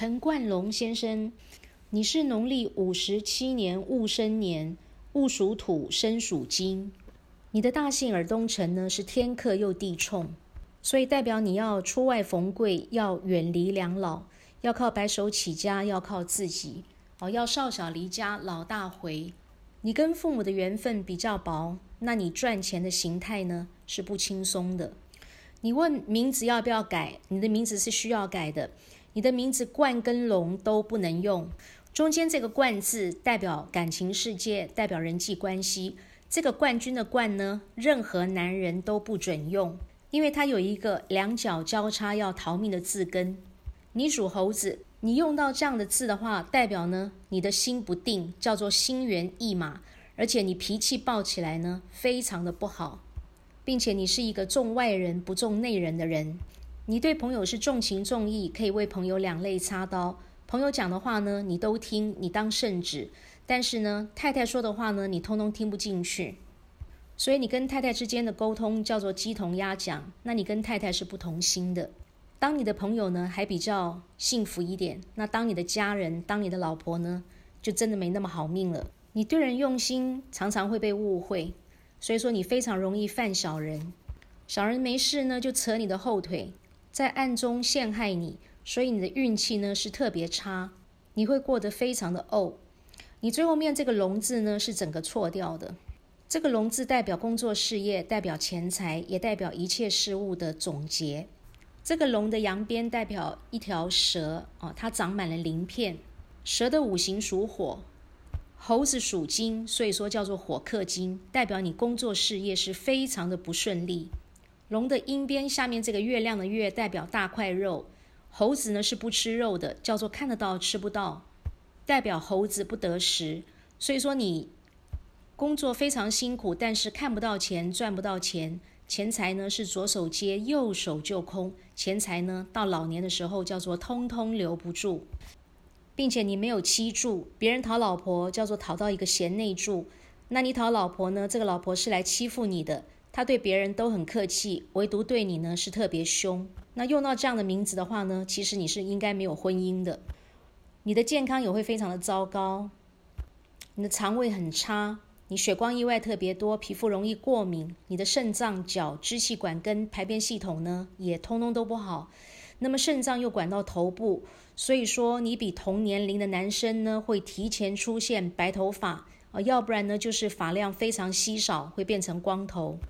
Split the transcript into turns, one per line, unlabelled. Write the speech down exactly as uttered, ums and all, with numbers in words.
陈冠龙先生，你是农历五十七年戊申年，戊属土，申属金。你的大姓耳东辰呢是天克又地冲，所以代表你要出外逢贵，要远离两老，要靠白手起家，要靠自己，哦，要少小离家，老大回。你跟父母的缘分比较薄，那你赚钱的形态呢是不轻松的。你问名字要不要改，你的名字是需要改的。你的名字冠跟龙都不能用，中间这个冠字代表感情世界，代表人际关系。这个冠军的冠呢，任何男人都不准用，因为它有一个两脚交叉要逃命的字根。你属猴子，你用到这样的字的话，代表呢你的心不定，叫做心猿意马，而且你脾气暴起来呢非常的不好，并且你是一个重外人不重内人的人。你对朋友是重情重义，可以为朋友两肋插刀，朋友讲的话呢你都听，你当圣旨，但是呢太太说的话呢你通通听不进去，所以你跟太太之间的沟通叫做鸡同鸭讲，那你跟太太是不同心的。当你的朋友呢还比较幸福一点，那当你的家人，当你的老婆呢就真的没那么好命了。你对人用心常常会被误会，所以说你非常容易犯小人，小人没事呢就扯你的后腿，在暗中陷害你，所以你的运气呢是特别差，你会过得非常的怄。你最后面这个龙字呢是整个错掉的，这个龙字代表工作事业，代表钱财，也代表一切事物的总结。这个龙的阳边代表一条蛇，哦，它长满了鳞片。蛇的五行属火，猴子属金，所以说叫做火克金，代表你工作事业是非常的不顺利。龙的阴边下面这个月亮的月代表大块肉，猴子呢是不吃肉的，叫做看得到吃不到，代表猴子不得食。所以说你工作非常辛苦，但是看不到钱，赚不到钱，钱财呢是左手接右手就空，钱财呢到老年的时候叫做通通留不住，并且你没有妻住，别人讨老婆叫做讨到一个贤内助，那你讨老婆呢，这个老婆是来欺负你的，他对别人都很客气，唯独对你呢是特别凶。那用到这样的名字的话呢，其实你是应该没有婚姻的。你的健康也会非常的糟糕，你的肠胃很差，你血光意外特别多，皮肤容易过敏，你的肾脏、脚、支气管跟排便系统呢也通通都不好。那么肾脏又管到头部，所以说你比同年龄的男生呢会提前出现白头发，呃、要不然呢就是发量非常稀少，会变成光头。